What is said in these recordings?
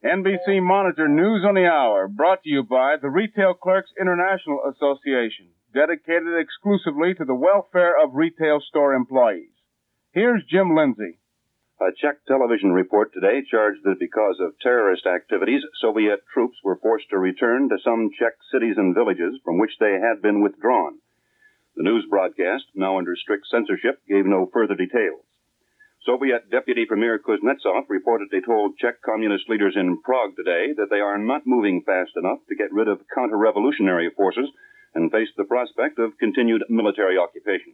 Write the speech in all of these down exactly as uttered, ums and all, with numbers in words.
N B C Monitor News on the Hour, brought to you by the Retail Clerks International Association, dedicated exclusively to the welfare of retail store employees. Here's Jim Lindsay. A Czech television report today charged that because of terrorist activities, Soviet troops were forced to return to some Czech cities and villages from which they had been withdrawn. The news broadcast, now under strict censorship, gave no further details. Soviet Deputy Premier Kuznetsov reportedly told Czech communist leaders in Prague today that they are not moving fast enough to get rid of counter-revolutionary forces and face the prospect of continued military occupation.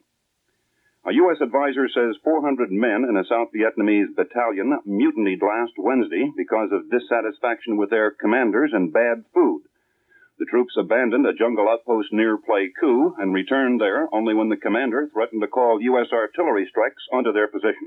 A U S advisor says four hundred men in a South Vietnamese battalion mutinied last Wednesday because of dissatisfaction with their commanders and bad food. The troops abandoned a jungle outpost near Pleiku and returned there only when the commander threatened to call U S artillery strikes onto their position.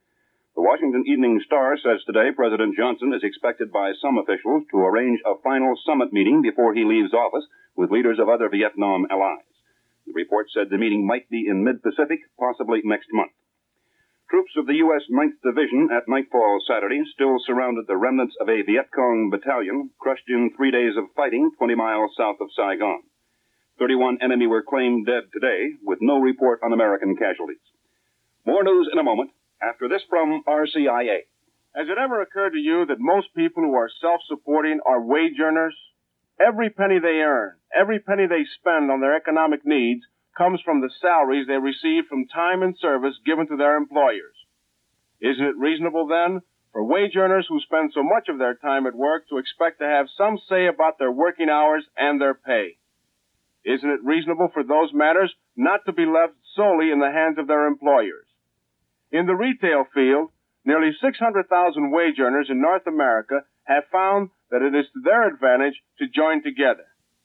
The Washington Evening Star says today President Johnson is expected by some officials to arrange a final summit meeting before he leaves office with leaders of other Vietnam allies. The report said the meeting might be in mid-Pacific, possibly next month. Troops of the U S ninth Division at nightfall Saturday still surrounded the remnants of a Viet Cong battalion crushed in three days of fighting twenty miles south of Saigon. thirty-one enemy were claimed dead today, with no report on American casualties. More news in a moment, after this from R C I A. Has it ever occurred to you that most people who are self-supporting are wage earners? Every penny they earn, every penny they spend on their economic needs comes from the salaries they receive from time and service given to their employers. Isn't it reasonable, then, for wage earners who spend so much of their time at work to expect to have some say about their working hours and their pay? Isn't it reasonable for those matters not to be left solely in the hands of their employers? In the retail field, nearly six hundred thousand wage earners in North America have found that it is to their advantage to join together.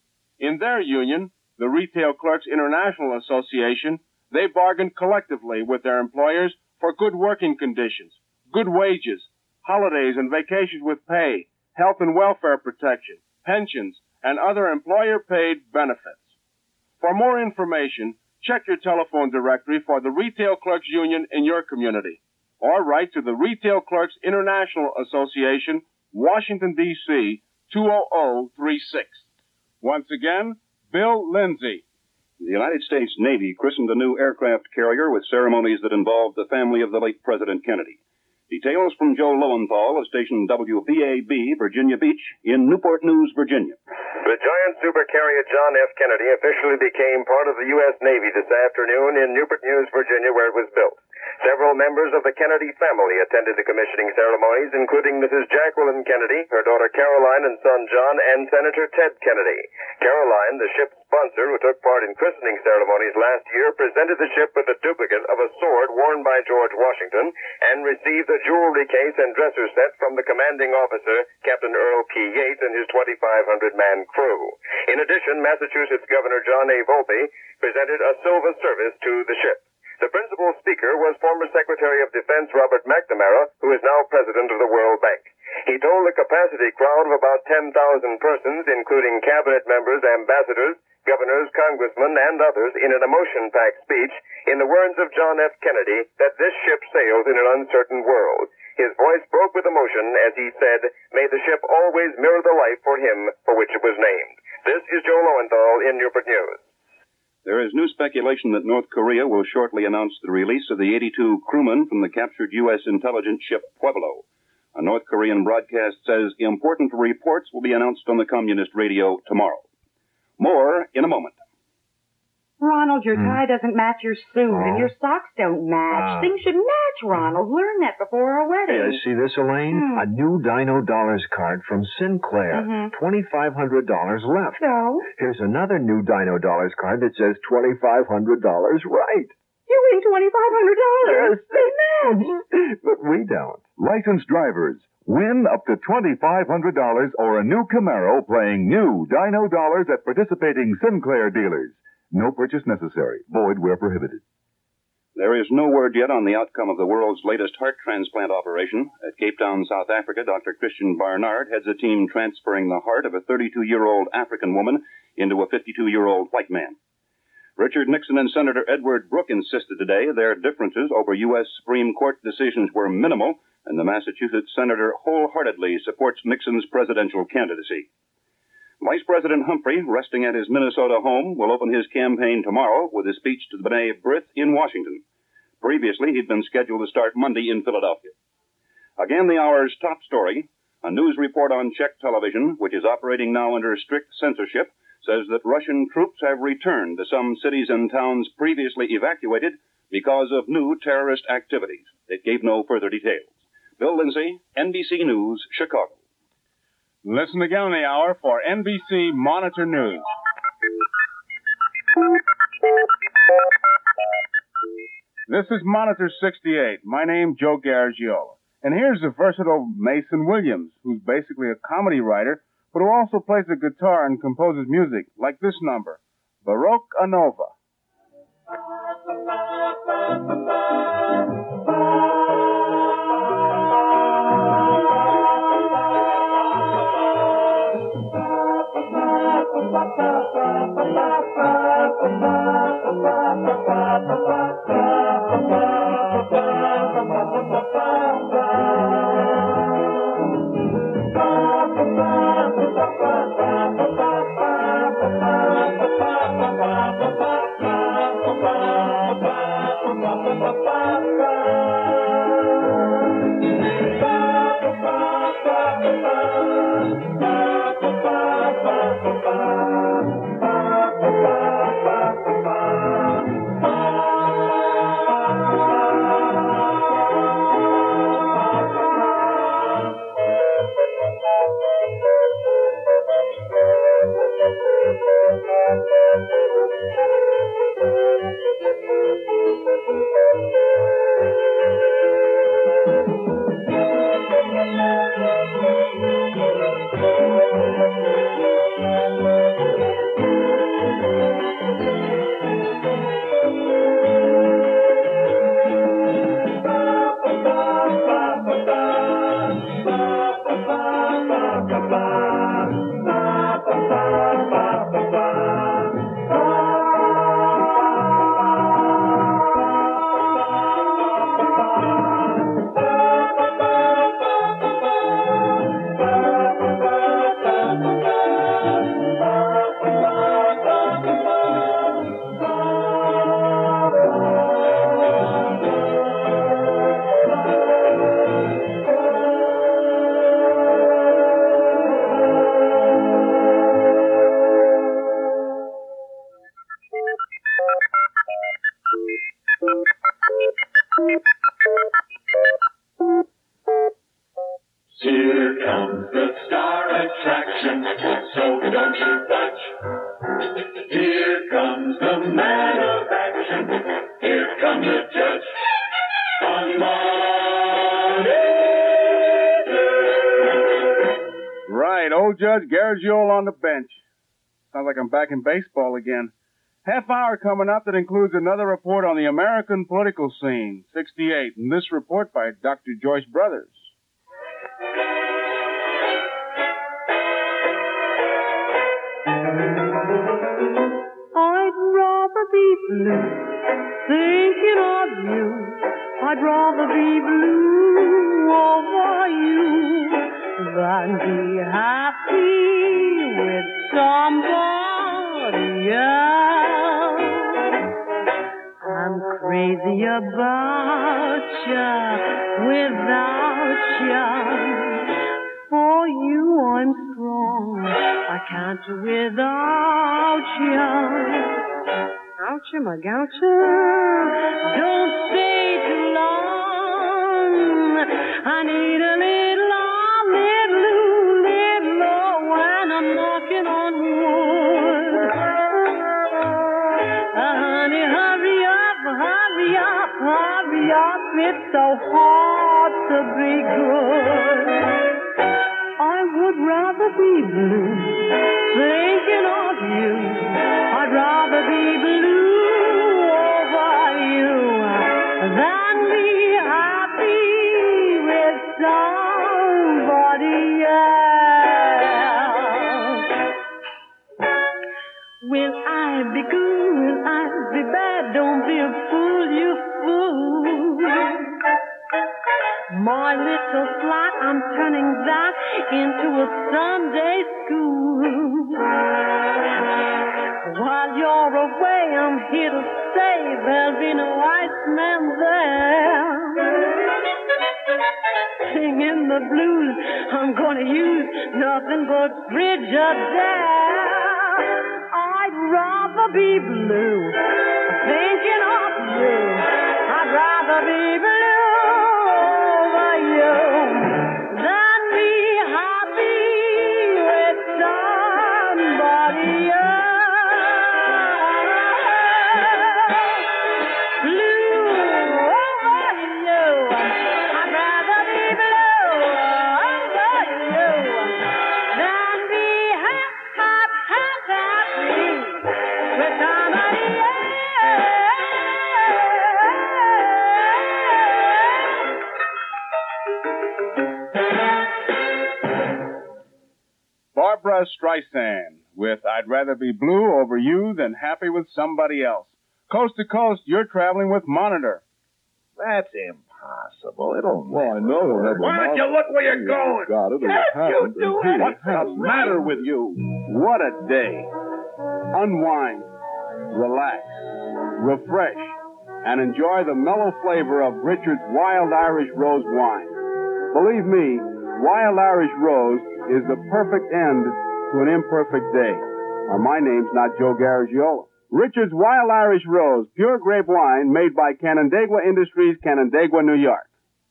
In their union, the Retail Clerks International Association, they bargain collectively with their employers for good working conditions, good wages, holidays and vacations with pay, health and welfare protection, pensions, and other employer-paid benefits. For more information, check your telephone directory for the Retail Clerks Union in your community, or write to the Retail Clerks International Association, Washington, D C two oh oh three six. Once again, Bill Lindsay. The United States Navy christened a new aircraft carrier with ceremonies that involved the family of the late President Kennedy. Details from Joe Lowenthal of station W V A B, Virginia Beach, in Newport News, Virginia. The giant supercarrier John F. Kennedy officially became part of the U S Navy this afternoon in Newport News, Virginia, where it was built. Several members of the Kennedy family attended the commissioning ceremonies, including Missus Jacqueline Kennedy, her daughter Caroline and son John, and Senator Ted Kennedy. Caroline, the ship's sponsor who took part in christening ceremonies last year, presented the ship with a duplicate of a sword worn by George Washington and received a jewelry case and dresser set from the commanding officer, Captain Earl P. Yates, and his twenty-five hundred man crew. In addition, Massachusetts Governor John A. Volpe presented a silver service to the ship. The principal speaker was former Secretary of Defense Robert McNamara, who is now president of the World Bank. He told a capacity crowd of about ten thousand persons, including cabinet members, ambassadors, governors, congressmen, and others, in an emotion-packed speech, in the words of John F. Kennedy, that this ship sails in an uncertain world. His voice broke with emotion as he said, "May the ship always mirror the life for him for which it was named." This is Joe Lowenthal in Newport News. There is new speculation that North Korea will shortly announce the release of the eighty-two crewmen from the captured U S intelligence ship Pueblo. A North Korean broadcast says important reports will be announced on the communist radio tomorrow. More in a moment. Ronald, your tie doesn't match your suit, Oh. and your socks don't match. Ah. Things should match, Ronald. Learn that before our Hey, wedding. I see this, Elaine? Hmm. A new Dino Dollars card from Sinclair. Mhm. twenty-five hundred dollars left. So? Here's another new Dino Dollars card that says twenty-five hundred dollars right. You win twenty-five hundred dollars. They match. But we don't. Licensed drivers, win up to twenty-five hundred dollars or a new Camaro playing new Dino Dollars at participating Sinclair dealers. No purchase necessary. Void where prohibited. There is no word yet on the outcome of the world's latest heart transplant operation. At Cape Town, South Africa, Doctor Christian Barnard heads a team transferring the heart of a thirty-two-year-old African woman into a fifty-two-year-old white man. Richard Nixon and Senator Edward Brooke insisted today their differences over U S Supreme Court decisions were minimal and the Massachusetts senator wholeheartedly supports Nixon's presidential candidacy. Vice President Humphrey, resting at his Minnesota home, will open his campaign tomorrow with a speech to the B'nai B'rith in Washington. Previously, he'd been scheduled to start Monday in Philadelphia. Again, the hour's top story, a news report on Czech television, which is operating now under strict censorship, says that Russian troops have returned to some cities and towns previously evacuated because of new terrorist activities. It gave no further details. Bill Lindsay, N B C News, Chicago. Listen again on the hour for N B C Monitor News. This is Monitor sixty-eight. My name's Joe Garagiola. And here's the versatile Mason Williams, who's basically a comedy writer, but who also plays the guitar and composes music, like this number, Baroque a Nova. Here comes the star attraction, so don't you budge. Here comes the man of action, here comes the judge. On Monitor. Right, old Judge Garagiola on the bench. Sounds like I'm back in baseball again. Half hour coming up that includes another report on the American political scene, sixty-eight, and this report by Doctor Joyce Brothers. I'd rather be blue, thinking of you. I'd rather be blue over you than be happy with somebody else. I'm crazy about you, without you. For you I'm strong, I can't do without you. Ouchie, my goucher, don't stay too long. I need a little, a little, little, when I'm knocking on wood. Uh, honey, hurry up, hurry up, hurry up. It's so hard to be good. I would rather be blue, thinking of you. I'd rather be blue over you than be happy with somebody else. Will I be good? Will I be bad? Don't be a fool, you fool. My little flat, I'm turning that into a Sunday school. While you're away, I'm here to say there'll be no iceman there. Singing the blues, I'm gonna use nothing but Frigidaire. I'd rather be blue, thinking of you. I'd rather be blue over you than be happy with somebody else. Blue over you. I'd rather be blue over you than be happy, happy, happy with somebody else. Barbra Streisand with I'd Rather Be Blue Over You Than Happy With Somebody Else. Coast to coast, you're traveling with Monitor. That's impossible. It'll Well, I know he'll never. Why don't you look where you're going? Got it. Can't you do it? What's the matter with you? What a day. Unwind, relax, refresh, and enjoy the mellow flavor of Richard's Wild Irish Rose wine. Believe me, Wild Irish Rose is the perfect end to an imperfect day. Or my name's not Joe Garagiola. Richard's Wild Irish Rose, pure grape wine made by Canandaigua Industries, Canandaigua, New York.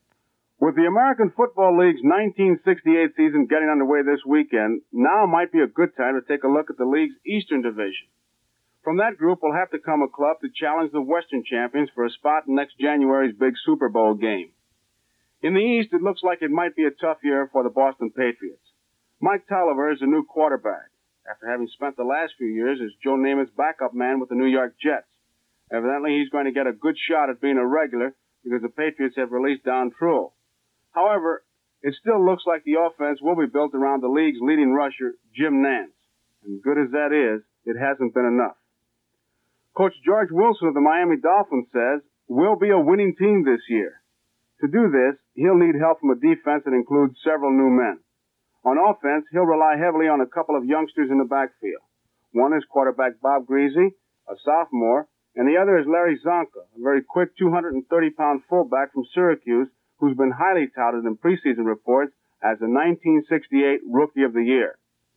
With the American Football League's nineteen sixty-eight season getting underway this weekend, now might be a good time to take a look at the league's Eastern Division. From that group will have to come a club to challenge the Western champions for a spot in next January's big Super Bowl game. In the East, it looks like it might be a tough year for the Boston Patriots. Mike Tolliver is a new quarterback, after having spent the last few years as Joe Namath's backup man with the New York Jets. Evidently, he's going to get a good shot at being a regular because the Patriots have released Don Truel. However, it still looks like the offense will be built around the league's leading rusher, Jim Nantz. And good as that is, it hasn't been enough. Coach George Wilson of the Miami Dolphins says, "We'll be a winning team this year." To do this, he'll need help from a defense that includes several new men. On offense, he'll rely heavily on a couple of youngsters in the backfield. One is quarterback Bob Greasy, a sophomore, and the other is Larry Zonka, a very quick two hundred thirty pound fullback from Syracuse who's been highly touted in preseason reports as a nineteen sixty-eight Rookie of the Year.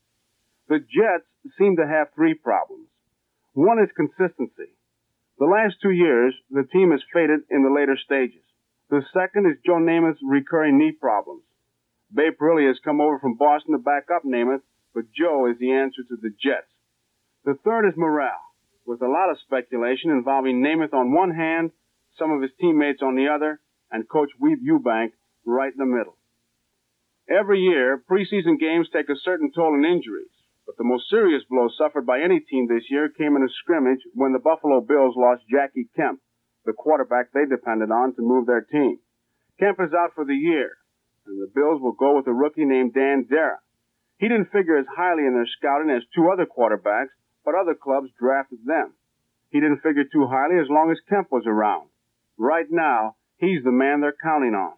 The Jets seem to have three problems. One is consistency. The last two years, the team has faded in the later stages. The second is Joe Namath's recurring knee problems. Babe Parilli has come over from Boston to back up Namath, but Joe is the answer to the Jets. The third is morale, with a lot of speculation involving Namath on one hand, some of his teammates on the other, and Coach Weeb Eubank right in the middle. Every year, preseason games take a certain toll in injuries, but the most serious blow suffered by any team this year came in a scrimmage when the Buffalo Bills lost Jackie Kemp, the quarterback they depended on to move their team. Kemp is out for the year, and the Bills will go with a rookie named Dan Dara. He didn't figure as highly in their scouting as two other quarterbacks, but other clubs drafted them. He didn't figure too highly as long as Kemp was around. Right now, he's the man they're counting on.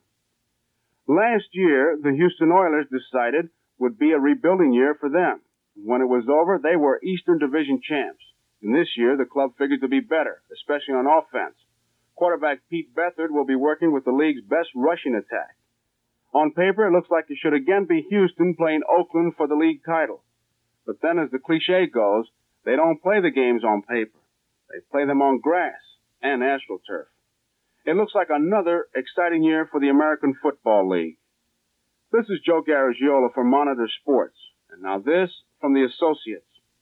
Last year, the Houston Oilers decided would be a rebuilding year for them. When it was over, they were Eastern Division champs. And this year, the club figured to be better, especially on offense. Quarterback Pete Beathard will be working with the league's best rushing attack. On paper, it looks like it should again be Houston playing Oakland for the league title. But then, as the cliche goes, they don't play the games on paper. They play them on grass and AstroTurf. It looks like another exciting year for the American Football League. This is Joe Garagiola for Monitor Sports. And now this from the Associates.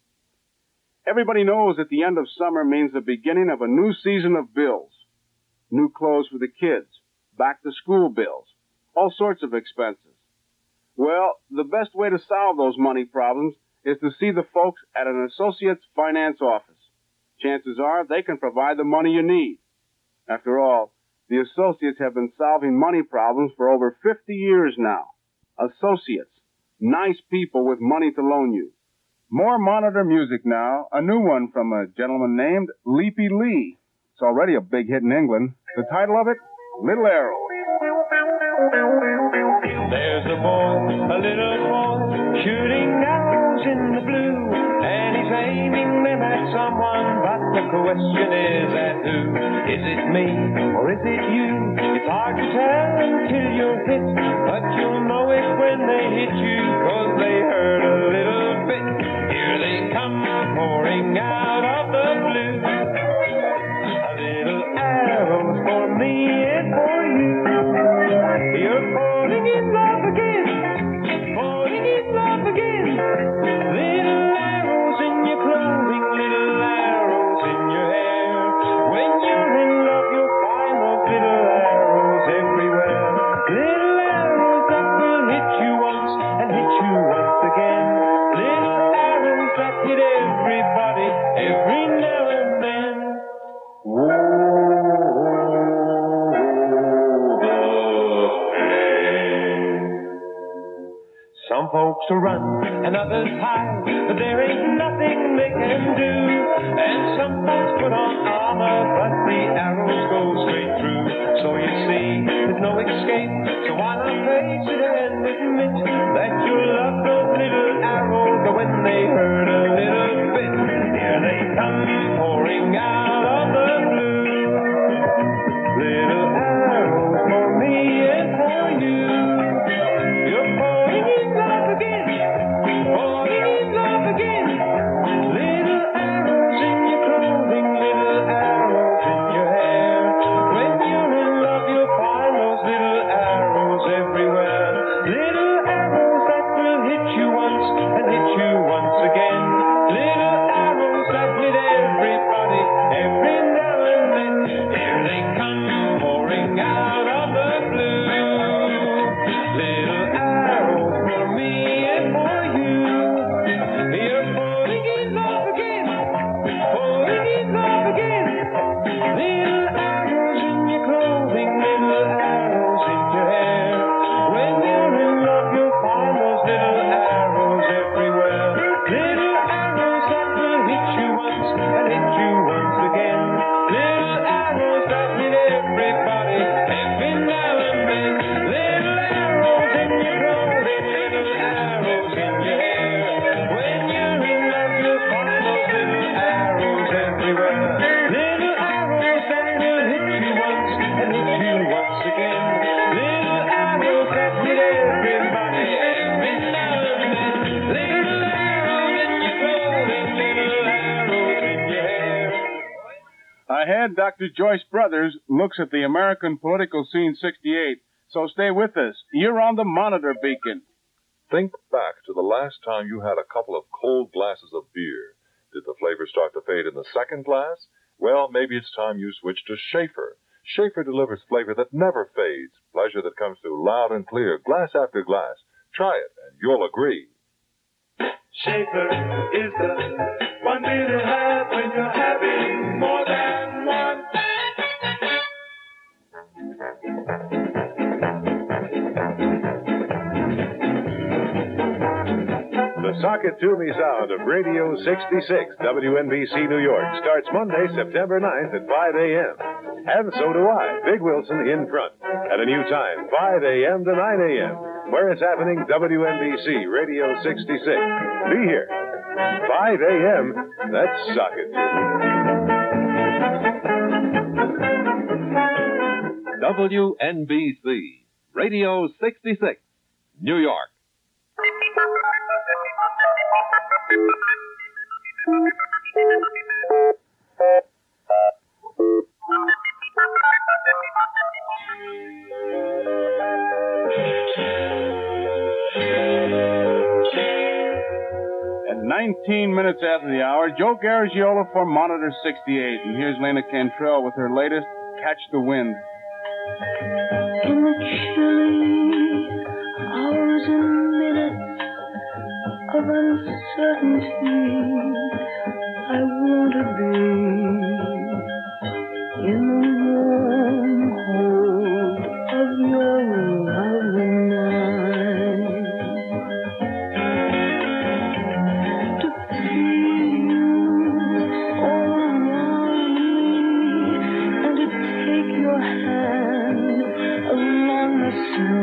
Everybody knows that the end of summer means the beginning of a new season of bills. New clothes for the kids, back-to-school bills, all sorts of expenses. Well, the best way to solve those money problems is to see the folks at an Associates finance office. Chances are they can provide the money you need. After all, the Associates have been solving money problems for over fifty years now. Associates, nice people with money to loan you. More Monitor music now, a new one from a gentleman named Leapy Lee. It's already a big hit in England. The title of it, Little Arrow. There's a boy, a little boy, shooting arrows in the blue, and he's aiming them at someone, but the question is at who? Is it me, or is it you? It's hard to tell until you're hit, but you'll know it when they hit you, 'cause they hurt a little bit. Here they come pouring out of the blue, a little arrows for me and for you. You're falling in love again, falling in love again. Little arrows in your clothing, little arrows in your hair. When you're in love, you'll find those little arrows everywhere. Little arrows that will hit you once and hit you once again. Little arrows that hit everybody every now and then. Whoa. Some folks run and others hide, but there ain't nothing they can do. And some folks put on armor, but the arrows go straight through. So you see, there's no escape. So why not face it and admit that you love those little arrows, but when they hurt a little bit, here they come pouring out of the blue. Little arrows for me and for you. You're falling in love again, falling in love again. Little arrows in your clothing, little arrows in your hair. When you're in love, you'll find those little arrows everywhere. Little arrows that will hit you once and hit you once again. Little arrows that hit everybody every now and then. Here they come pouring out of the blue. Little arrows for me and for you. You're falling in love again, falling in love again. Little arrows in your clothing, little arrows in your hair. When you're in love, you'll find those little arrows everywhere. Little arrows that will hit you once and hit you once again. Little arrows that hit everybody every now and then. Little arrows in your clothing, little arrows in your hair. When you're in love, you'll find those little arrows everywhere. Little arrows that will hit you once and hit you once again. Little arrows that hit everybody every now and then. Little arrows in your clothing, little arrows in your hair. Ahead, Doctor Joyce Brothers looks at the American political scene sixty-eight. So stay with us. You're on the Monitor Beacon. Think back to the last time you had a couple of cold glasses of beer. Did the flavor start to fade in the second glass? Well, maybe it's time you switch to Schaefer. Schaefer delivers flavor that never fades, pleasure that comes through loud and clear, glass after glass. Try it, and you'll agree. Schaefer is the one beer to have when you're having more than one. The Sock It To Me sound of Radio sixty-six, W N B C New York, starts Monday, September ninth at five a.m. And so do I, Big Wilson, in front, at a new time, five a.m. to nine a.m., where it's happening, W N B C Radio sixty-six. Be here. five a.m., that's Sock It To Me. W N B C Radio sixty-six, New York. At nineteen minutes after the hour, Joe Garagiola for Monitor sixty-eight. And here's Lena Cantrell with her latest, Catch the Wind. In the chilly hours and minutes of uncertainty, I want to be in the warm hold of your loving night, to feel you all around me, and to take your hand along the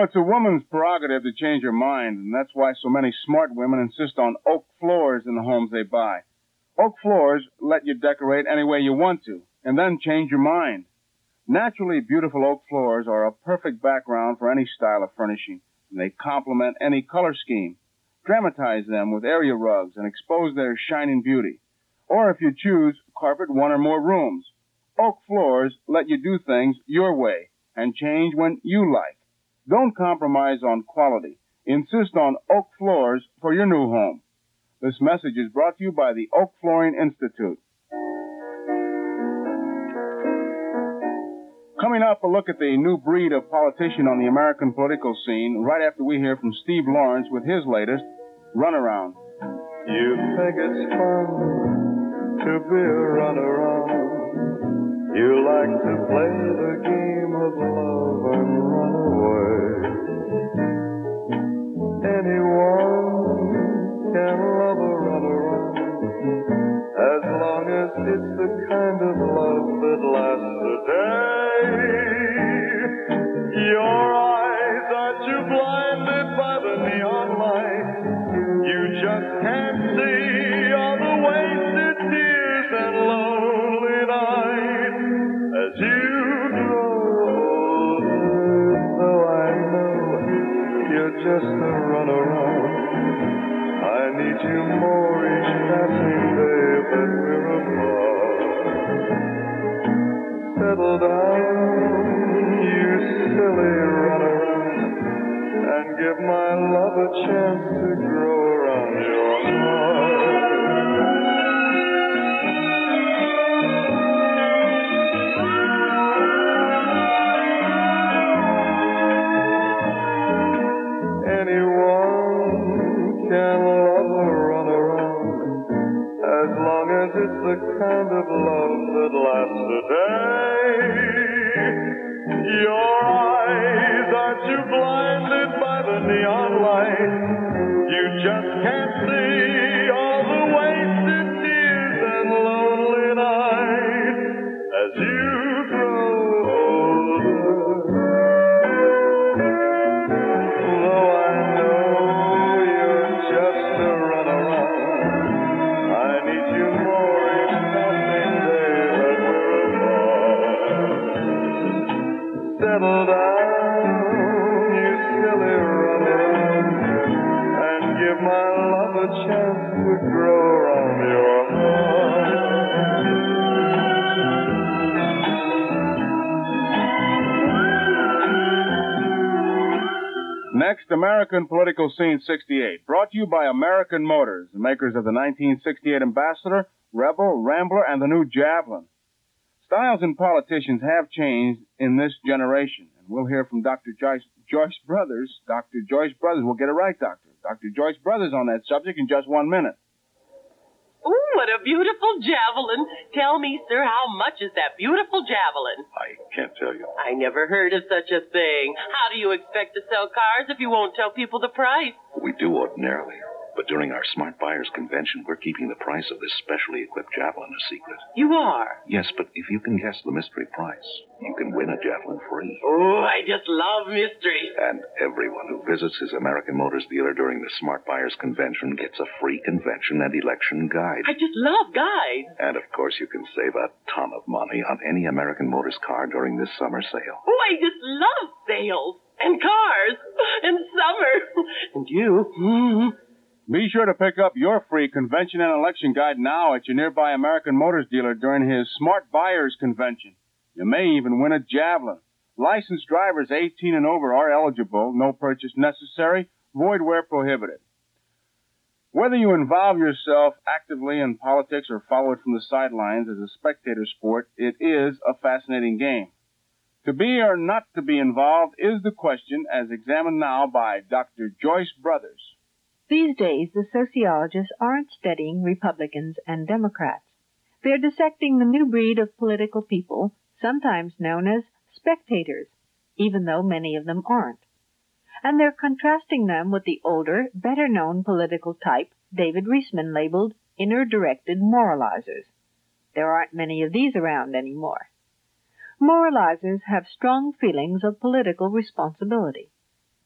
it's a woman's prerogative to change her mind, and that's why so many smart women insist on oak floors in the homes they buy. Oak floors let you decorate any way you want to, and then change your mind. Naturally beautiful oak floors are a perfect background for any style of furnishing, and they complement any color scheme. Dramatize them with area rugs and expose their shining beauty. Or if you choose, carpet one or more rooms. Oak floors let you do things your way and change when you like. Don't compromise on quality. Insist on oak floors for your new home. This message is brought to you by the Oak Flooring Institute. Coming up, a look at the new breed of politician on the American political scene right after we hear from Steve Lawrence with his latest, Runaround. You think it's fun to be a runaround. You like to play the game of love and run away. Anyone can love a runaround, as long as it's the kind of love that lasts a day. Your eyes are too blinded by the neon light. You just can't see all the wasted tears and lonely nights as you grow older. Though I know you're just a runaround, I need you more each passing day that we're apart. Settle down, you silly runaround, and give my love a chance to grow around your heart. Anyone can love a runaround, as long as it's the kind of love that lasts a day. Your eyes are too blinded by the neon light. You just can't see all the wasted tears and lonely nights as you grow older. Though I know you're just a runaround, I need you more each passing day that we're apart. Settle down, you silly runaround, and give my love a chance to grow around your heart. Next, American Political Scene sixty-eight, brought to you by American Motors, the makers of the nineteen sixty-eight Ambassador, Rebel, Rambler, and the new Javelin. Styles in politicians have changed in this generation, and we'll hear from Doctor Joyce, Joyce Brothers. Doctor Joyce Brothers, we'll get it right, Doctor. Doctor Joyce Brothers on that subject in just one minute. Ooh, what a beautiful javelin. Tell me, sir, how much is that beautiful javelin? I can't tell you. I never heard of such a thing. How do you expect to sell cars if you won't tell people the price? We do ordinarily. But during our Smart Buyers Convention, we're keeping the price of this specially equipped Javelin a secret. You are? Yes, but if you can guess the mystery price, you can win a Javelin free. Oh, I just love mysteries. And everyone who visits his American Motors dealer during the Smart Buyers Convention gets a free convention and election guide. I just love guides. And, of course, you can save a ton of money on any American Motors car during this summer sale. Oh, I just love sales and cars and summer. And you. Mm-hmm. Be sure to pick up your free convention and election guide now at your nearby American Motors dealer during his Smart Buyers Convention. You may even win a Javelin. Licensed drivers eighteen and over are eligible. No purchase necessary. Void where prohibited. Whether you involve yourself actively in politics or follow it from the sidelines as a spectator sport, it is a fascinating game. To be or not to be involved is the question, as examined now by Doctor Joyce Brothers. These days, the sociologists aren't studying Republicans and Democrats. They're dissecting the new breed of political people, sometimes known as spectators, even though many of them aren't. And they're contrasting them with the older, better-known political type David Reisman labeled inner-directed moralizers. There aren't many of these around anymore. Moralizers have strong feelings of political responsibility.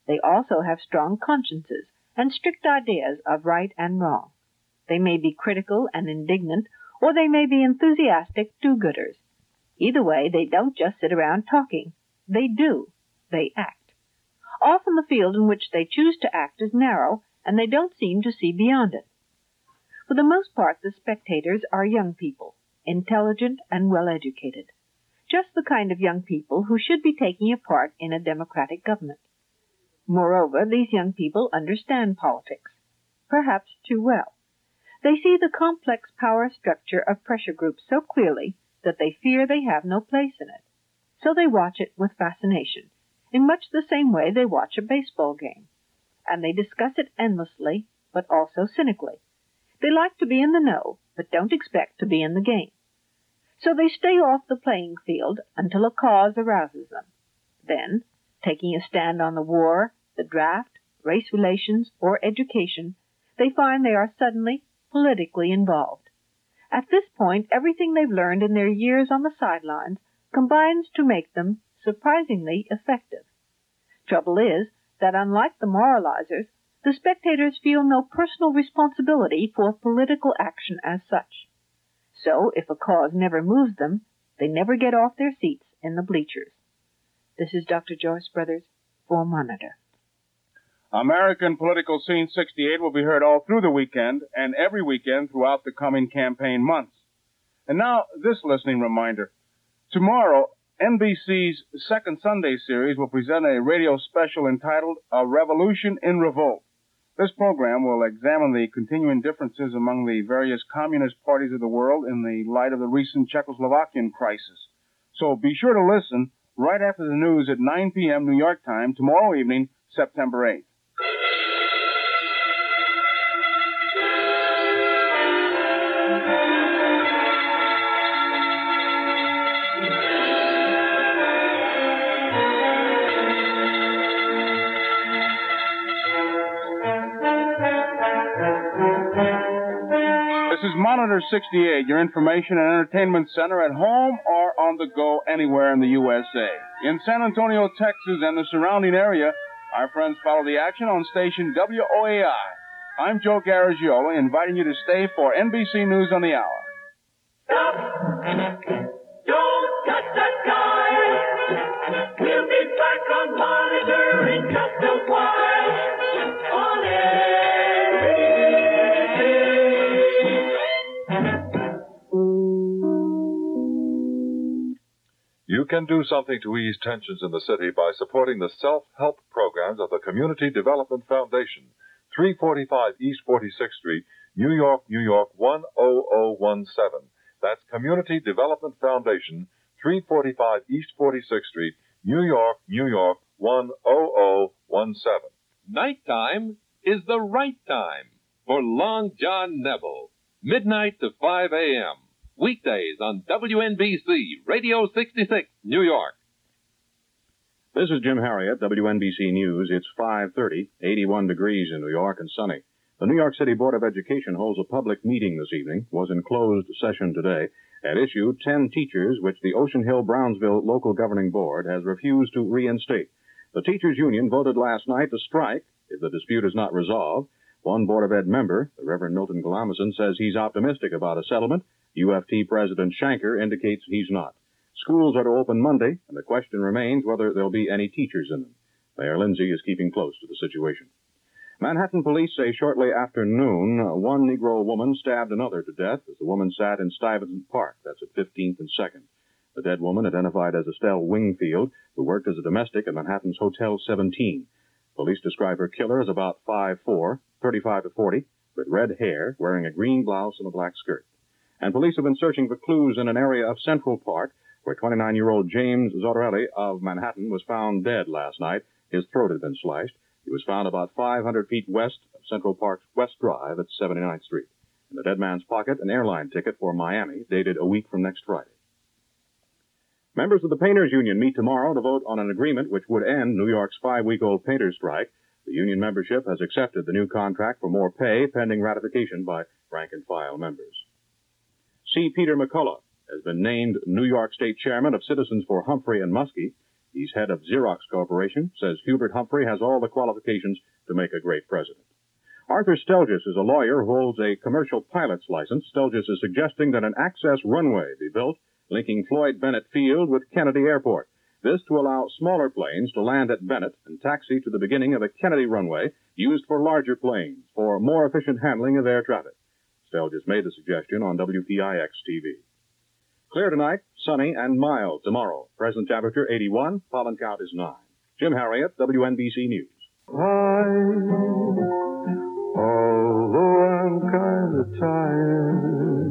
They also have strong consciences and strict ideas of right and wrong. They may be critical and indignant, or they may be enthusiastic do-gooders. Either way, they don't just sit around talking. They do. They act. Often the field in which they choose to act is narrow, and they don't seem to see beyond it. For the most part, the spectators are young people, intelligent and well-educated. Just the kind of young people who should be taking a part in a democratic government. Moreover, these young people understand politics, perhaps too well. They see the complex power structure of pressure groups so clearly that they fear they have no place in it. So they watch it with fascination, in much the same way they watch a baseball game. And they discuss it endlessly, but also cynically. They like to be in the know, but don't expect to be in the game. So they stay off the playing field until a cause arouses them. Then, taking a stand on the war, the draft, race relations, or education, they find they are suddenly politically involved. At this point, everything they've learned in their years on the sidelines combines to make them surprisingly effective. Trouble is that unlike the moralizers, the spectators feel no personal responsibility for political action as such. So, if a cause never moves them, they never get off their seats in the bleachers. This is Doctor Joyce Brothers for Monitor. American Political Scene sixty-eight will be heard all through the weekend and every weekend throughout the coming campaign months. And now, this listening reminder. Tomorrow, N B C's Second Sunday series will present a radio special entitled A Revolution in Revolt. This program will examine the continuing differences among the various communist parties of the world in the light of the recent Czechoslovakian crisis. So be sure to listen right after the news at nine p.m. New York time tomorrow evening, September eighth. This is Monitor sixty-eight, your information and entertainment center at home or on the go anywhere in the U S A. In San Antonio, Texas and the surrounding area, our friends follow the action on station W O A I. I'm Joe Garagiola, inviting you to stay for N B C News on the Hour. Stop! Don't touch that guy! We'll be back on Monitor in just a while. On You can do something to ease tensions in the city by supporting the self-help programs of the Community Development Foundation, three forty-five East forty-sixth Street, New York, New York, one oh oh one seven. That's Community Development Foundation, three forty-five East forty-sixth Street, New York, New York, one oh oh one seven. Nighttime is the right time for Long John Neville, midnight to five a.m. Weekdays on W N B C, Radio sixty-six, New York. This is Jim Harriet, W N B C News. It's five thirty, eighty-one degrees in New York and sunny. The New York City Board of Education holds a public meeting this evening, was in closed session today. At issue, ten teachers, which the Ocean Hill-Brownsville Local Governing Board has refused to reinstate. The teachers' union voted last night to strike if the dispute is not resolved. One Board of Ed member, the Reverend Milton Galamison, says he's optimistic about a settlement. U F T President Shanker indicates he's not. Schools are to open Monday, and the question remains whether there'll be any teachers in them. Mayor Lindsay is keeping close to the situation. Manhattan police say shortly after noon, one Negro woman stabbed another to death as the woman sat in Stuyvesant Park. That's at fifteenth and second. The dead woman, identified as Estelle Wingfield, who worked as a domestic at Manhattan's Hotel seventeen. Police describe her killer as about five foot four, thirty-five to forty, with red hair, wearing a green blouse and a black skirt. And police have been searching for clues in an area of Central Park where twenty-nine-year-old James Zotarelli of Manhattan was found dead last night. His throat had been slashed. He was found about five hundred feet west of Central Park's West Drive at seventy-ninth Street. In the dead man's pocket, an airline ticket for Miami, dated a week from next Friday. Members of the Painters Union meet tomorrow to vote on an agreement which would end New York's five-week-old painters' strike. The union membership has accepted the new contract for more pay, pending ratification by rank-and-file members. C. Peter McCullough has been named New York State Chairman of Citizens for Humphrey and Muskie. He's head of Xerox Corporation, says Hubert Humphrey has all the qualifications to make a great president. Arthur Stelgis is a lawyer who holds a commercial pilot's license. Stelgis is suggesting that an access runway be built linking Floyd Bennett Field with Kennedy Airport. This to allow smaller planes to land at Bennett and taxi to the beginning of a Kennedy runway used for larger planes for more efficient handling of air traffic. Stelgis made the suggestion on W P I X T V. Clear tonight, sunny and mild tomorrow. Present temperature eighty-one, pollen count is nine. Jim Harriet, W N B C News. Although I'm kind of tired,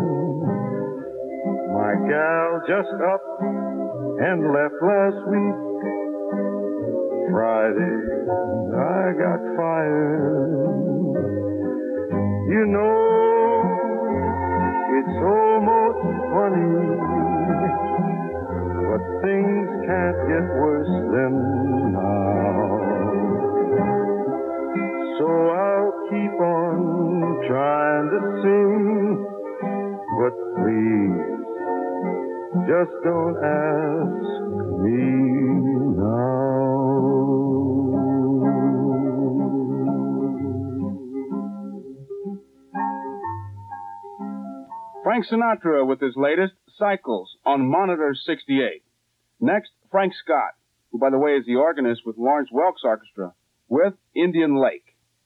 my gal just up and left last week. Friday, I got fired. You know, it's almost funny, but things can't get worse than now. So I'll keep on trying to sing, but please, just don't ask me now. Frank Sinatra with his latest, Cycles, on Monitor sixty-eight. Next, Frank Scott, who, by the way, is the organist with Lawrence Welk's orchestra, with Indian Lake.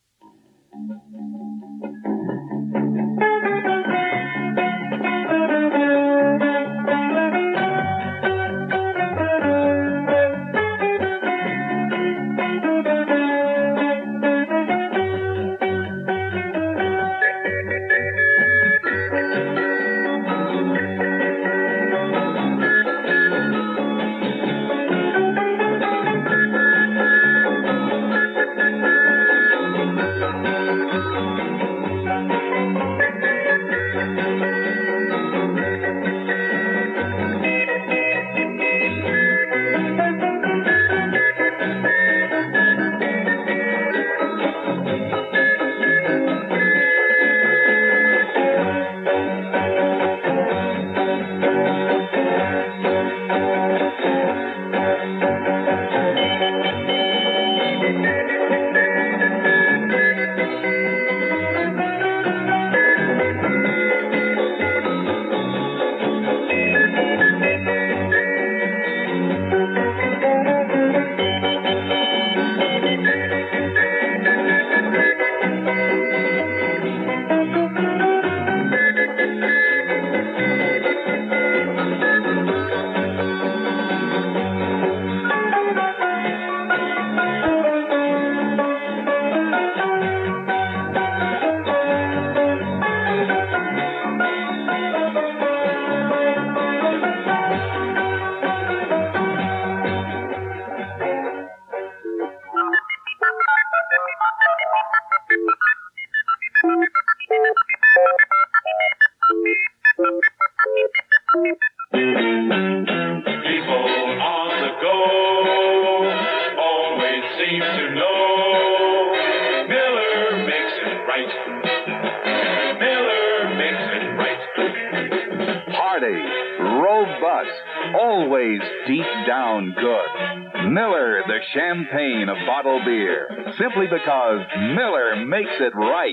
Always deep down good. Miller, the champagne of bottled beer. Simply because Miller makes it right.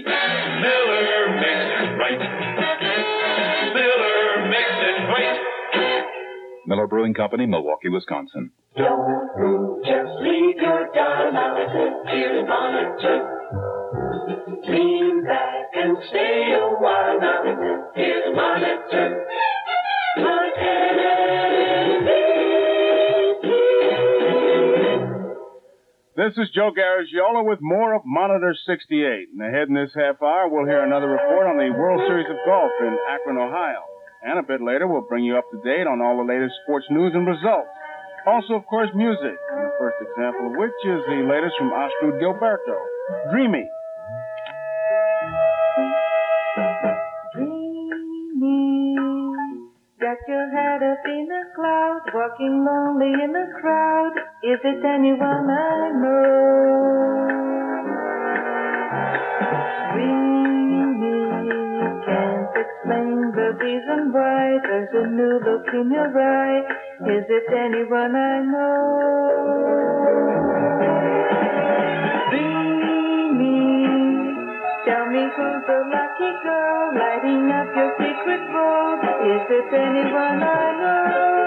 Miller makes it right. Miller makes it right. Miller Brewing Company, Milwaukee, Wisconsin. Don't just leave your darling out. Here's Monitor. Lean back and stay a while now. Here's Monitor. This is Joe Garagiola with more of Monitor sixty-eight. And ahead in this half hour, we'll hear another report on the World Series of Golf in Akron, Ohio. And a bit later, we'll bring you up to date on all the latest sports news and results. Also, of course, music. And the first example of which is the latest from Astrud Gilberto, Dreamy. Got your head up in the clouds, walking lonely in the crowd. Is it anyone I know? Dreamy, can't the explain the reason why there's a new look in your eye. Is it anyone I know? Dreamy, tell me who's the lucky girl lighting up your secret world. Is it anyone I know?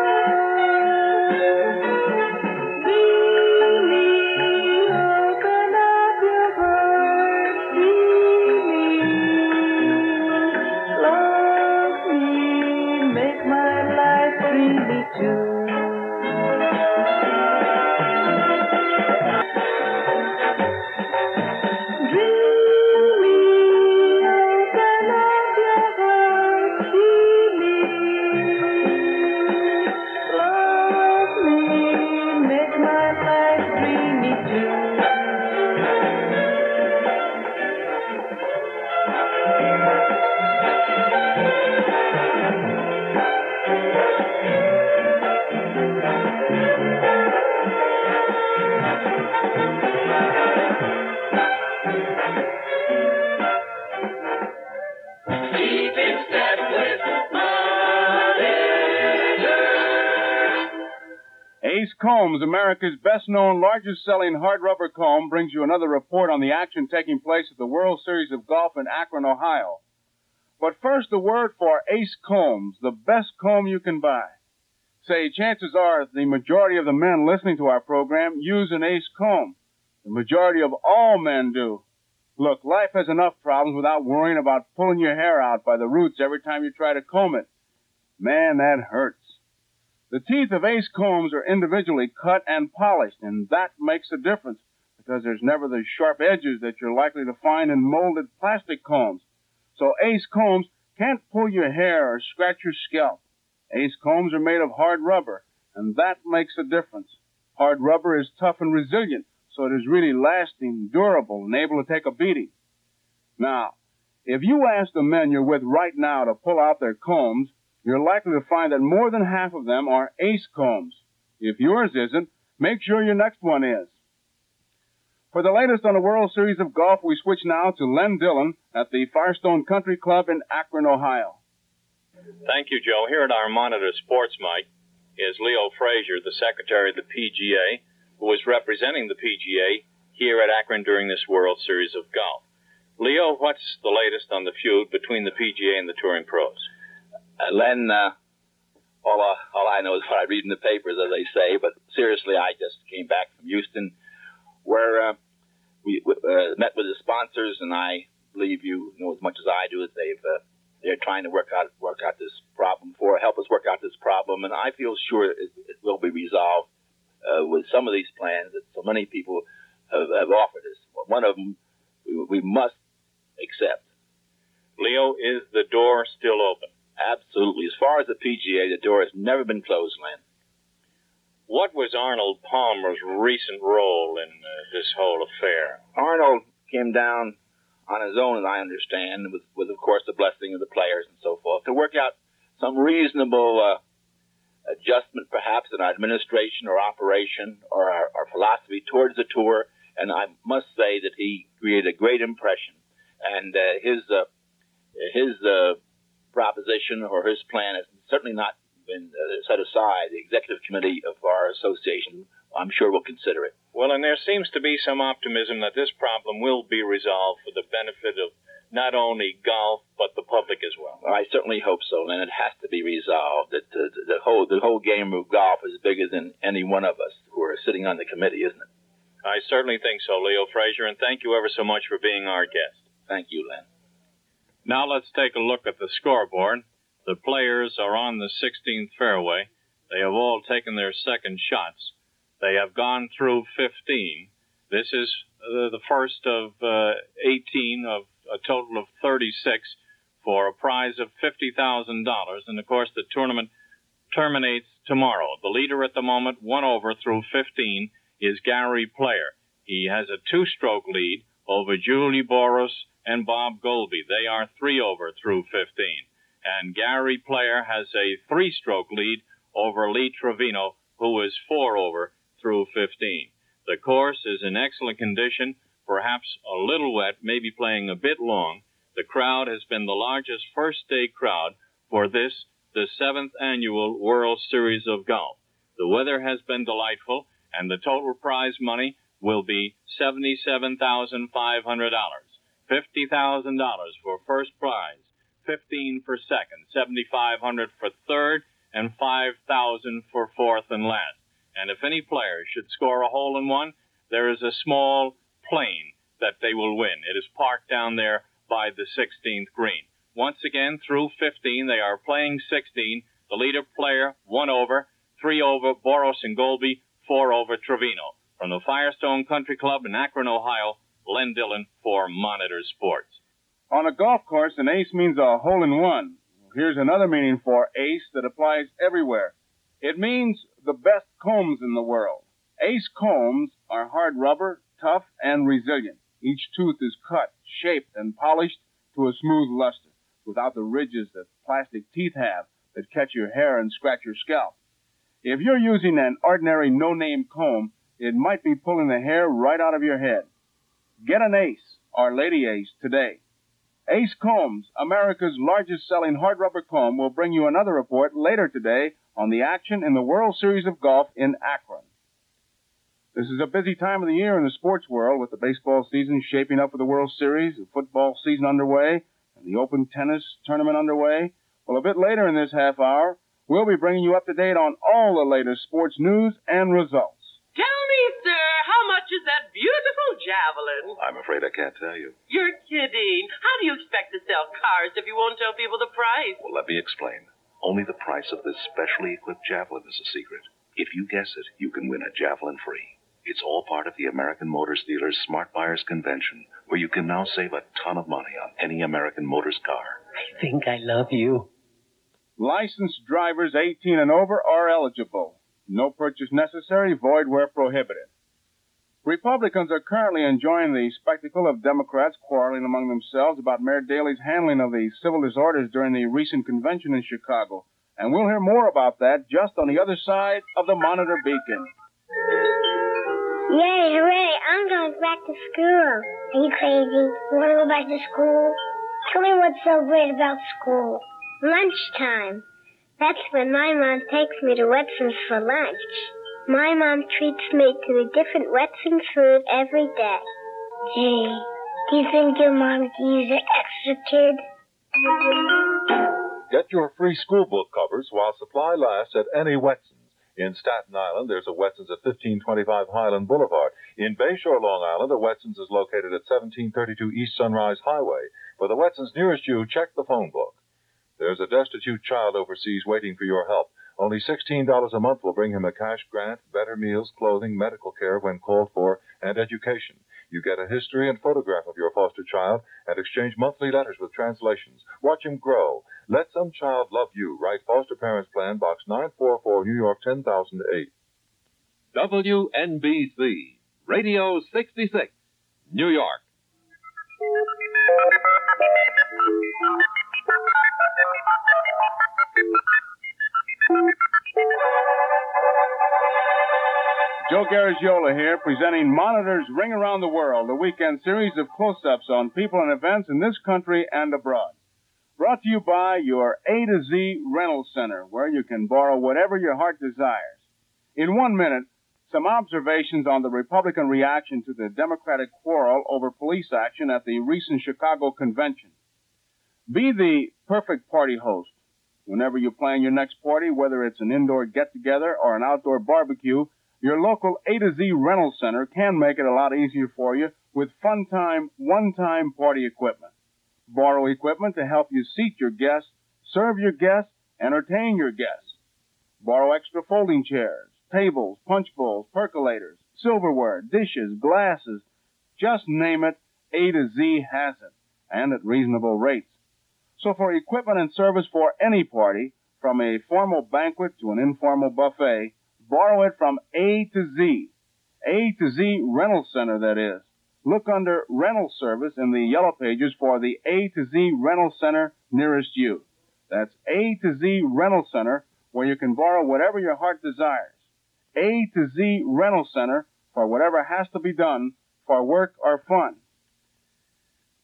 Ace Combs, America's best-known, largest-selling hard rubber comb, brings you another report on the action taking place at the World Series of Golf in Akron, Ohio. But first, a word for Ace Combs, the best comb you can buy. Say, chances are the majority of the men listening to our program use an Ace comb. The majority of all men do. Look, life has enough problems without worrying about pulling your hair out by the roots every time you try to comb it. Man, that hurts. The teeth of Ace combs are individually cut and polished, and that makes a difference because there's never the sharp edges that you're likely to find in molded plastic combs. So Ace combs can't pull your hair or scratch your scalp. Ace combs are made of hard rubber, and that makes a difference. Hard rubber is tough and resilient, so it is really lasting, durable, and able to take a beating. Now, if you ask the men you're with right now to pull out their combs, you're likely to find that more than half of them are Ace combs. If yours isn't, make sure your next one is. For the latest on the World Series of Golf, we switch now to Len Dillon at the Firestone Country Club in Akron, Ohio. Thank you, Joe. Here at our Monitor Sports Mic is Leo Frazier, the Secretary of the P G A, who is representing the P G A here at Akron during this World Series of Golf. Leo, what's the latest on the feud between the P G A and the touring pros? Uh, Len, uh, all, uh, all I know is what I read in the papers, as they say, but seriously, I just came back from Houston, where uh, we uh, met with the sponsors, and I believe you know as much as I do that they've uh, they're trying to work out work out this problem for help us work out this problem, and I feel sure it, it will be resolved uh, with some of these plans that so many people have, have offered us. One of them we, we must accept. Leo, is the door still open? Absolutely. As far as the P G A, the door has never been closed, Len. What was Arnold Palmer's recent role in uh, this whole affair? Arnold came down on his own, as I understand, with, with, of course, the blessing of the players and so forth, to work out some reasonable uh, adjustment, perhaps, in our administration or operation or our, our philosophy towards the tour. And I must say that he created a great impression. And uh, his uh, his uh, proposition or his plan has certainly not been uh, set aside. The executive committee of our association, I'm sure, will consider it. Well, and there seems to be some optimism that this problem will be resolved for the benefit of not only golf but the public as well. I certainly hope so, and it has to be resolved. That the, the whole the whole game of golf is bigger than any one of us who are sitting on the committee, isn't it? I certainly think so, Leo Frazier, and thank you ever so much for being our guest. Thank you, Len. Now let's take a look at the scoreboard. The players are on the sixteenth fairway. They have all taken their second shots. They have gone through fifteen. This is uh, the first of uh, eighteen of a total of thirty-six for a prize of fifty thousand dollars. And, of course, the tournament terminates tomorrow. The leader at the moment, one over through fifteen, is Gary Player. He has a two-stroke lead over Julie Boris and Bob Goldby. They are three over through fifteen. And Gary Player has a three-stroke lead over Lee Trevino, who is four over through fifteen. The course is in excellent condition, perhaps a little wet, maybe playing a bit long. The crowd has been the largest first-day crowd for this, the seventh annual World Series of Golf. The weather has been delightful, and the total prize money will be seventy-seven thousand five hundred dollars. fifty thousand dollars for first prize, fifteen thousand dollars for second, seventy-five hundred dollars for third, and five thousand dollars for fourth and last. And if any player should score a hole-in-one, there is a small plane that they will win. It is parked down there by the sixteenth green. Once again, through fifteen, they are playing sixteen. The leader player, one over, three over Boros and Golby, four over Trevino. From the Firestone Country Club in Akron, Ohio, Len Dillon for Monitor Sports. On a golf course, an ace means a hole-in-one. Here's another meaning for ace that applies everywhere. It means the best combs in the world. Ace combs are hard rubber, tough, and resilient. Each tooth is cut, shaped, and polished to a smooth luster, without the ridges that plastic teeth have that catch your hair and scratch your scalp. If you're using an ordinary no-name comb, it might be pulling the hair right out of your head. Get an Ace, or Lady Ace, today. Ace Combs, America's largest selling hard rubber comb, will bring you another report later today on the action in the World Series of Golf in Akron. This is a busy time of the year in the sports world, with the baseball season shaping up for the World Series, the football season underway, and the Open Tennis Tournament underway. Well, a bit later in this half hour, we'll be bringing you up to date on all the latest sports news and results. Tell me, sir, how much is that beautiful javelin? I'm afraid I can't tell you. You're kidding. How do you expect to sell cars if you won't tell people the price? Well, let me explain. Only the price of this specially equipped javelin is a secret. If you guess it, you can win a javelin free. It's all part of the American Motors Dealers Smart Buyers Convention, where you can now save a ton of money on any American Motors car. I think I love you. Licensed drivers eighteen and over are eligible. No purchase necessary, void where prohibited. Republicans are currently enjoying the spectacle of Democrats quarreling among themselves about Mayor Daley's handling of the civil disorders during the recent convention in Chicago. And we'll hear more about that just on the other side of the Monitor Beacon. Yay, hooray, I'm going back to school. Are you crazy? You want to go back to school? Tell me what's so great about school. Lunchtime. That's when my mom takes me to Wetson's for lunch. My mom treats me to a different Wetson's food every day. Gee, do you think your mom could use an extra kid? Get your free school book covers while supply lasts at any Wetson's. In Staten Island, there's a Wetson's at fifteen twenty-five Highland Boulevard. In Bayshore, Long Island, a Wetson's is located at seventeen thirty-two East Sunrise Highway. For the Wetson's nearest you, check the phone book. There's a destitute child overseas waiting for your help. Only sixteen dollars a month will bring him a cash grant, better meals, clothing, medical care when called for, and education. You get a history and photograph of your foster child and exchange monthly letters with translations. Watch him grow. Let some child love you. Write Foster Parents Plan, Box nine forty-four, New York, ten thousand eight. W N B C, Radio sixty-six, New York. Joe Garagiola here, presenting Monitor's Ring Around the World, a weekend series of close-ups on people and events in this country and abroad. Brought to you by your A to Z Rental Center, where you can borrow whatever your heart desires. In one minute, some observations on the Republican reaction to the Democratic quarrel over police action at the recent Chicago convention. Be the perfect party host. Whenever you plan your next party, whether it's an indoor get-together or an outdoor barbecue, your local A to Z Rental Center can make it a lot easier for you with fun-time, one-time party equipment. Borrow equipment to help you seat your guests, serve your guests, entertain your guests. Borrow extra folding chairs, tables, punch bowls, percolators, silverware, dishes, glasses. Just name it, A to Z has it, and at reasonable rates. So for equipment and service for any party, from a formal banquet to an informal buffet, borrow it from A to Z. A to Z Rental Center, that is. Look under Rental Service in the Yellow Pages for the A to Z Rental Center nearest you. That's A to Z Rental Center, where you can borrow whatever your heart desires. A to Z Rental Center for whatever has to be done for work or fun.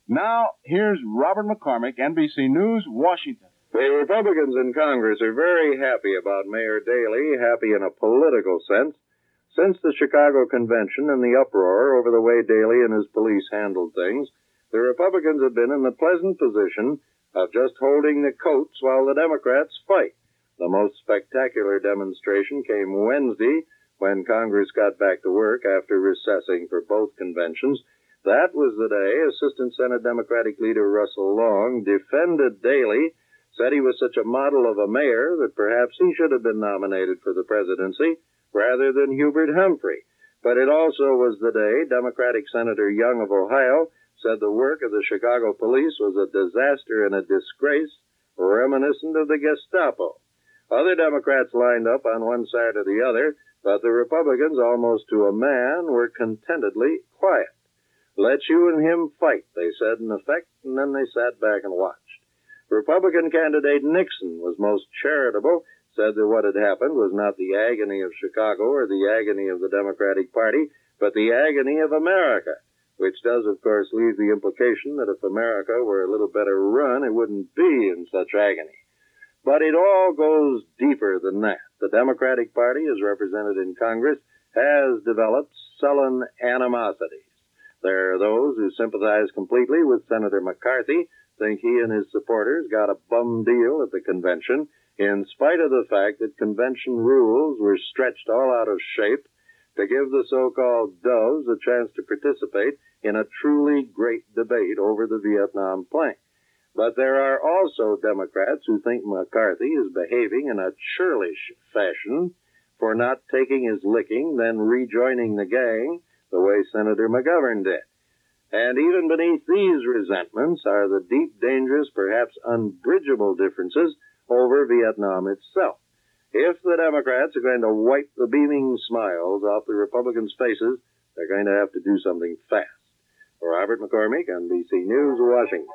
Now, here's Robert McCormick, N B C News, Washington. The Republicans in Congress are very happy about Mayor Daley, happy in a political sense. Since the Chicago Convention and the uproar over the way Daley and his police handled things, the Republicans have been in the pleasant position of just holding the coats while the Democrats fight. The most spectacular demonstration came Wednesday when Congress got back to work after recessing for both conventions. That was the day Assistant Senate Democratic leader Russell Long defended Daley, said he was such a model of a mayor that perhaps he should have been nominated for the presidency rather than Hubert Humphrey. But it also was the day Democratic Senator Young of Ohio said the work of the Chicago police was a disaster and a disgrace, reminiscent of the Gestapo. Other Democrats lined up on one side or the other, but the Republicans, almost to a man, were contentedly quiet. Let you and him fight, they said in effect, and then they sat back and watched. Republican candidate Nixon was most charitable, said that what had happened was not the agony of Chicago or the agony of the Democratic Party, but the agony of America, which does, of course, leave the implication that if America were a little better run, it wouldn't be in such agony. But it all goes deeper than that. The Democratic Party, as represented in Congress, has developed sullen animosities. There are those who sympathize completely with Senator McCarthy, think he and his supporters got a bum deal at the convention, in spite of the fact that convention rules were stretched all out of shape to give the so-called doves a chance to participate in a truly great debate over the Vietnam plan. But there are also Democrats who think McCarthy is behaving in a churlish fashion for not taking his licking, then rejoining the gang the way Senator McGovern did. And even beneath these resentments are the deep, dangerous, perhaps unbridgeable differences over Vietnam itself. If the Democrats are going to wipe the beaming smiles off the Republicans' faces, they're going to have to do something fast. Robert McCormick, N B C News, Washington.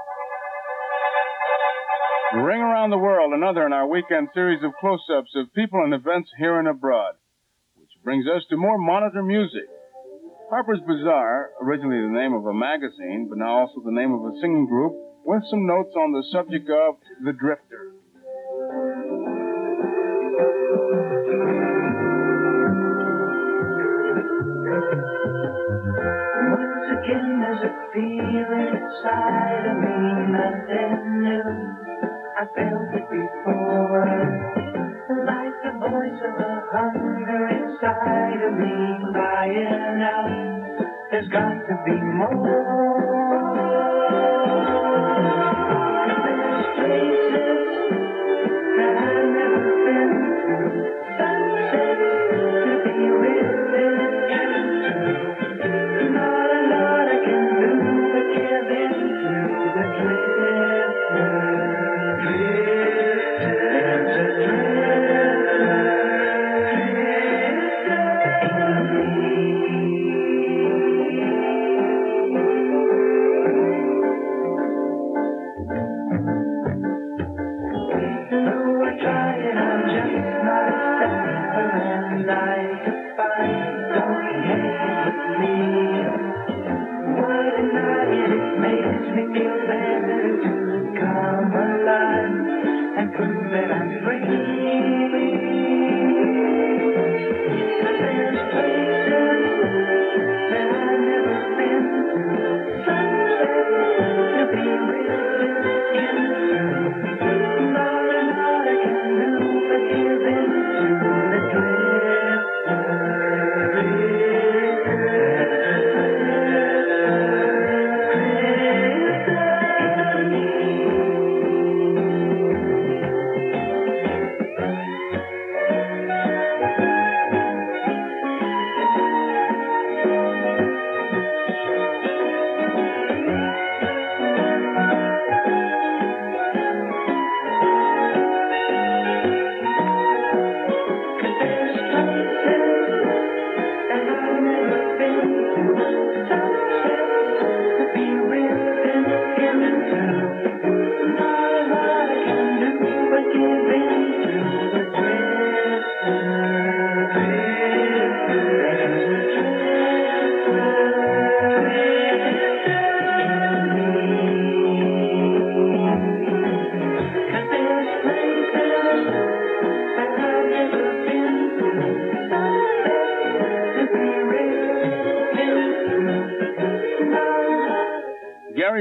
Ring Around the World, another in our weekend series of close-ups of people and events here and abroad, which brings us to more monitor music. Harper's Bazaar, originally the name of a magazine, but now also the name of a singing group, with some notes on the subject of The Drifter. Once again there's a feeling inside of me, nothing new. I felt it before. Like the voice of the hunger inside of me crying out, there's got to be more. There's places that I've never been to, sunsets to be written into. Not a lot I can do but give in to the drifter. There's a drifter.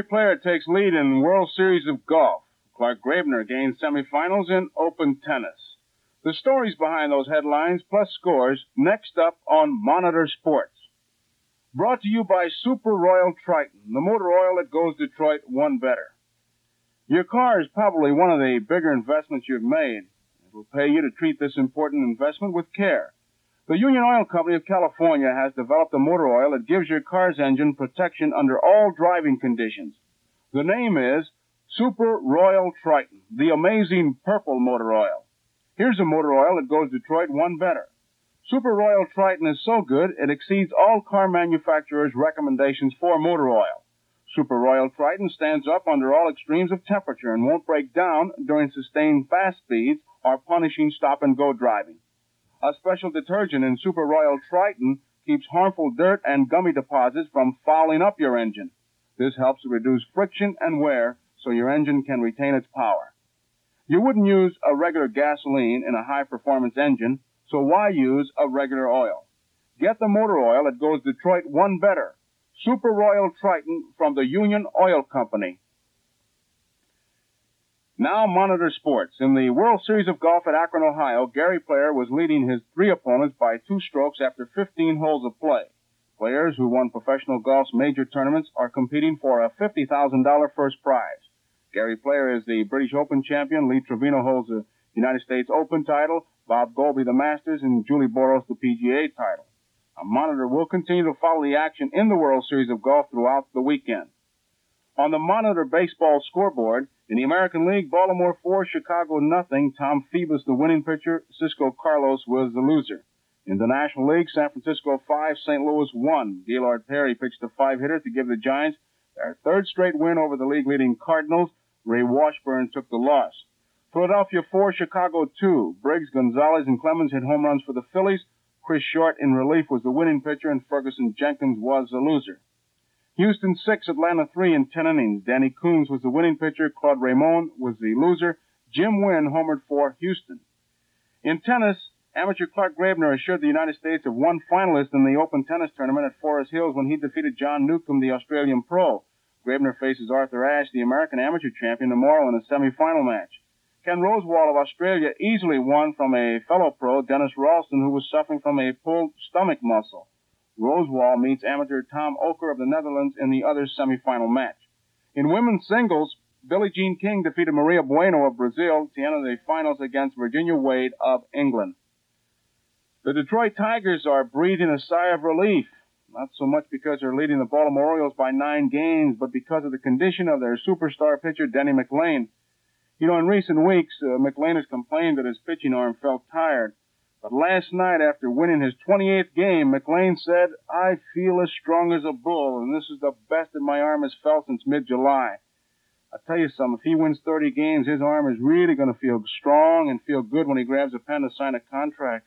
Player takes lead in World Series of Golf. Clark Graebner gains semifinals in Open Tennis. The stories behind those headlines, plus scores, next up on Monitor Sports. Brought to you by Super Royal Triton, the motor oil that goes Detroit one better. Your car is probably one of the bigger investments you've made. It will pay you to treat this important investment with care. The Union Oil Company of California has developed a motor oil that gives your car's engine protection under all driving conditions. The name is Super Royal Triton, the amazing purple motor oil. Here's a motor oil that goes Detroit one better. Super Royal Triton is so good, it exceeds all car manufacturers' recommendations for motor oil. Super Royal Triton stands up under all extremes of temperature and won't break down during sustained fast speeds or punishing stop-and-go driving. A special detergent in Super Royal Triton keeps harmful dirt and gummy deposits from fouling up your engine. This helps to reduce friction and wear so your engine can retain its power. You wouldn't use a regular gasoline in a high-performance engine, so why use a regular oil? Get the motor oil that goes Detroit one better. Super Royal Triton from the Union Oil Company. Now Monitor Sports. In the World Series of Golf at Akron, Ohio, Gary Player was leading his three opponents by two strokes after fifteen holes of play. Players who won professional golf's major tournaments are competing for a fifty thousand dollars first prize. Gary Player is the British Open champion. Lee Trevino holds the United States Open title. Bob Golby the Masters, and Julie Boros the P G A title. A Monitor will continue to follow the action in the World Series of Golf throughout the weekend. On the Monitor baseball scoreboard, in the American League, Baltimore four, Chicago nothing. Tom Phoebus the winning pitcher. Cisco Carlos was the loser. In the National League, San Francisco five, Saint Louis one. Gaylord Perry pitched a five-hitter to give the Giants their third straight win over the league-leading Cardinals. Ray Washburn took the loss. Philadelphia four, Chicago two. Briggs, Gonzalez, and Clemens hit home runs for the Phillies. Chris Short in relief was the winning pitcher, and Ferguson Jenkins was the loser. Houston six, Atlanta three in ten innings. Danny Coons was the winning pitcher. Claude Raymond was the loser. Jim Wynn homered for Houston. In tennis, amateur Clark Graebner assured the United States of one finalist in the Open Tennis Tournament at Forest Hills when he defeated John Newcomb, the Australian pro. Graebner faces Arthur Ashe, the American amateur champion, tomorrow in a semifinal match. Ken Rosewall of Australia easily won from a fellow pro, Dennis Ralston, who was suffering from a pulled stomach muscle. Rosewall meets amateur Tom Oker of the Netherlands in the other semifinal match. In women's singles, Billie Jean King defeated Maria Bueno of Brazil to enter the finals against Virginia Wade of England. The Detroit Tigers are breathing a sigh of relief, not so much because they're leading the Baltimore Orioles by nine games, but because of the condition of their superstar pitcher, Denny McLain. You know, in recent weeks, uh, McLain has complained that his pitching arm felt tired. But last night, after winning his twenty-eighth game, McLain said, "I feel as strong as a bull, and this is the best that my arm has felt since mid-July." I'll tell you something, if he wins thirty games, his arm is really going to feel strong and feel good when he grabs a pen to sign a contract.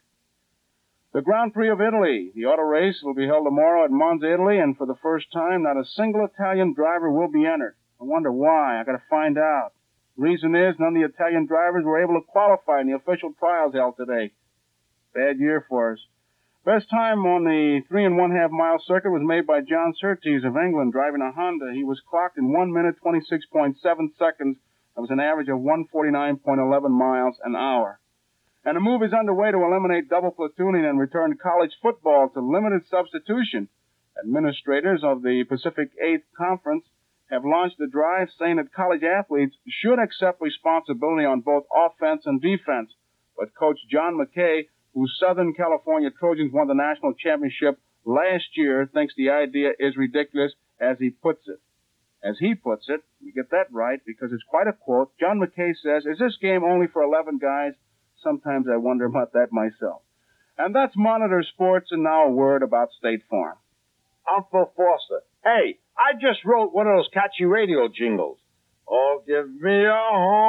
The Grand Prix of Italy. The auto race will be held tomorrow at Monza, Italy, and for the first time, not a single Italian driver will be entered. I wonder why. I got to find out. Reason is, none of the Italian drivers were able to qualify in the official trials held today. Bad year for us. Best time on the three and one half mile circuit was made by John Surtees of England, driving a Honda. He was clocked in one minute, twenty-six point seven seconds. That was an average of one forty-nine point one one miles an hour. And a move is underway to eliminate double platooning and return college football to limited substitution. Administrators of the Pacific Eighth Conference have launched a drive saying that college athletes should accept responsibility on both offense and defense. But Coach John McKay, whose Southern California Trojans won the national championship last year, thinks the idea is ridiculous, as he puts it. As he puts it, you get that right, because it's quite a quote. John McKay says, "Is this game only for eleven guys? Sometimes I wonder about that myself." And that's Monitor Sports, and now a word about State Farm. I'm Phil Foster. Hey, I just wrote one of those catchy radio jingles. Oh, give me a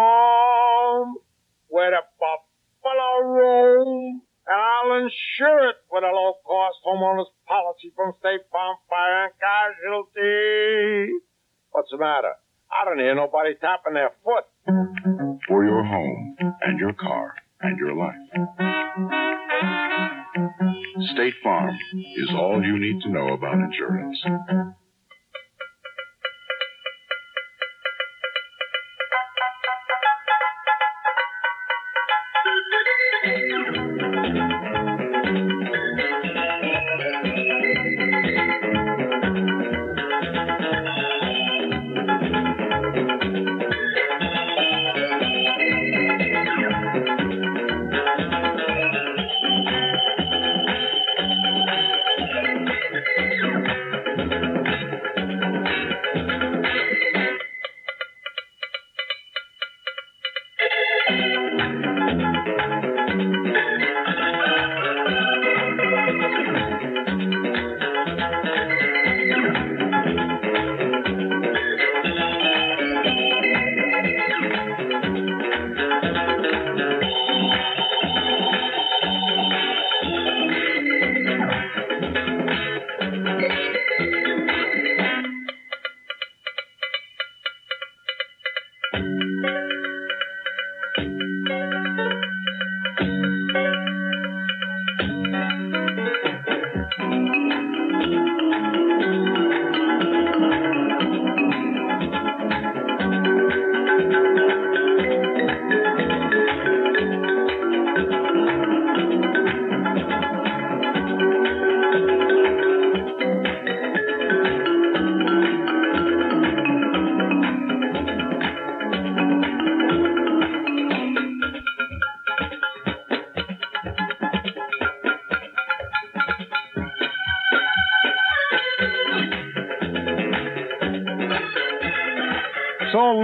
home where the buffalo roam, and I'll insure it with a low-cost homeowner's policy from State Farm Fire and Casualty. What's the matter? I don't hear nobody tapping their foot. For your home and your car and your life, State Farm is all you need to know about insurance.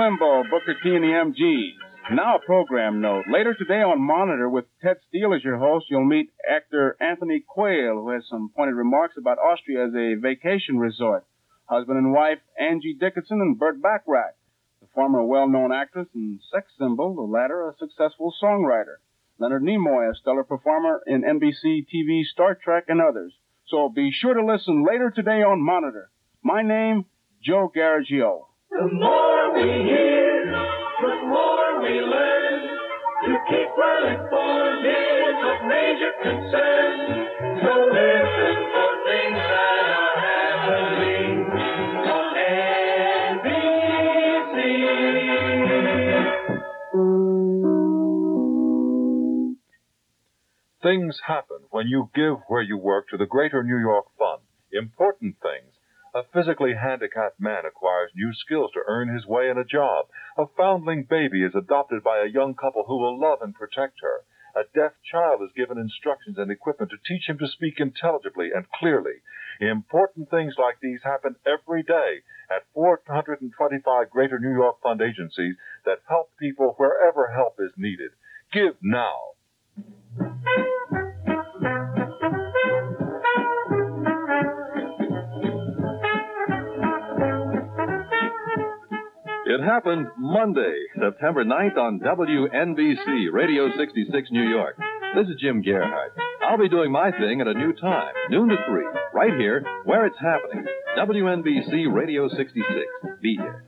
Limbo, Booker T and the M Gs. Now a program note. Later today on Monitor with Ted Steele as your host, you'll meet actor Anthony Quayle, who has some pointed remarks about Austria as a vacation resort. Husband and wife Angie Dickinson and Burt Bacharach. The former a well-known actress and sex symbol, the latter a successful songwriter. Leonard Nimoy, a stellar performer in N B C T V, Star Trek, and others. So be sure to listen later today on Monitor. My name, Joe Garagio. The more we hear, the more we learn. To keep well informed is of major concern. So listen for things that are happening on N B C. Things happen when you give where you work to the Greater New York Fund. Important things. A physically handicapped man acquires new skills to earn his way in a job. A foundling baby is adopted by a young couple who will love and protect her. A deaf child is given instructions and equipment to teach him to speak intelligibly and clearly. Important things like these happen every day at four hundred twenty-five Greater New York Fund agencies that help people wherever help is needed. Give now. It happened Monday, September ninth on W N B C, Radio sixty-six, New York. This is Jim Gerhardt. I'll be doing my thing at a new time, noon to three, right here, where it's happening. W N B C, Radio sixty-six. Be here.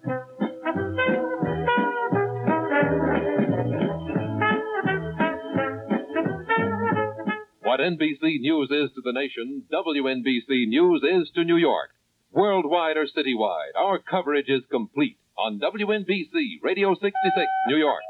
What N B C News is to the nation, W N B C News is to New York. Worldwide or citywide, our coverage is complete on W N B C, Radio sixty-six, New York.